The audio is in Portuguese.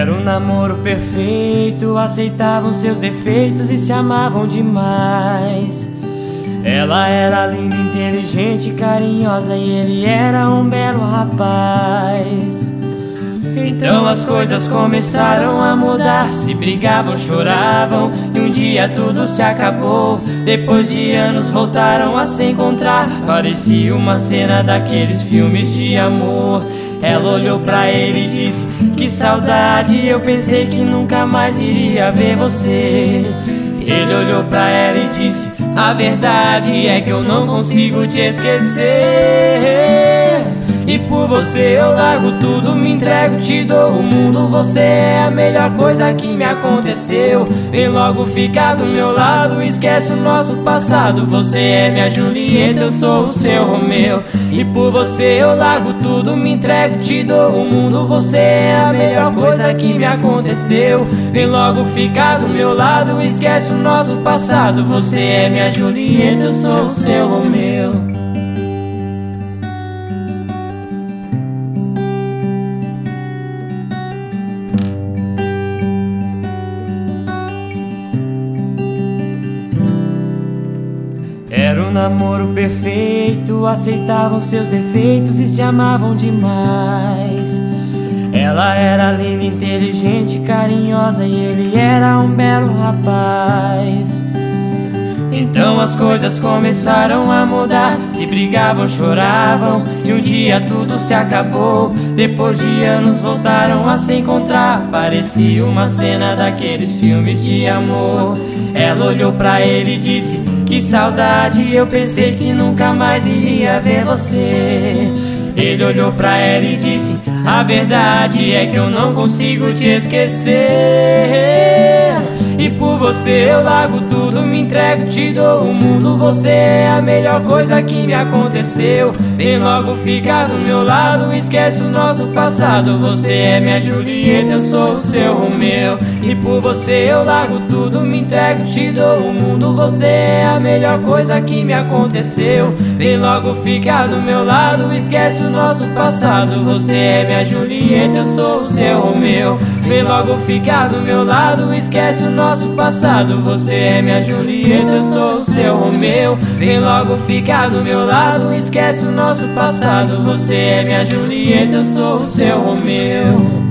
Era um namoro perfeito, aceitavam seus defeitos e se amavam demais. Ela era linda, inteligente, carinhosa e ele era um belo rapaz. Então as coisas começaram a mudar, se brigavam, choravam e um dia tudo se acabou. Depois de anos voltaram a se encontrar, parecia uma cena daqueles filmes de amor. Ela olhou pra ele e disse: que saudade, eu pensei que nunca mais iria ver você. Ele olhou pra ela e disse: a verdade é que eu não consigo te esquecer. E por você eu largo tudo, me entrego, te dou o mundo. Você é a melhor coisa que me aconteceu. Vem logo ficar do meu lado, esquece o nosso passado. Você é minha Julieta, eu sou o seu Romeu. E por você eu largo tudo, me entrego, te dou o mundo. Você é a melhor coisa que me aconteceu. Vem logo ficar do meu lado, esquece o nosso passado. Você é minha Julieta, eu sou o seu Romeu. Era um namoro perfeito, aceitavam seus defeitos e se amavam demais. Ela era linda, inteligente, carinhosa e ele era um belo rapaz. Então as coisas começaram a mudar, se brigavam, choravam e um dia tudo se acabou. Depois de anos voltaram a se encontrar, parecia uma cena daqueles filmes de amor. Ela olhou pra ele e disse: que saudade, eu pensei que nunca mais iria ver você. Ele olhou pra ela e disse: a verdade é que eu não consigo te esquecer. E por você eu largo tudo, me entrego, te dou o mundo. Você é a melhor coisa que me aconteceu. Vem logo ficar do meu lado, esquece o nosso passado. Você é minha Julieta, eu sou o seu Romeu. E por você eu largo tudo, me entrego, te dou o mundo. Você é a melhor coisa que me aconteceu. Vem logo ficar do meu lado, esquece o nosso passado. Você é minha Julieta, eu sou o seu Romeu. Vem logo ficar do meu lado, esquece o nosso passado. Você é minha Julieta, eu sou o seu Romeu. Vem logo ficar do meu lado, esquece o nosso passado. Você é minha Julieta, eu sou o seu Romeu.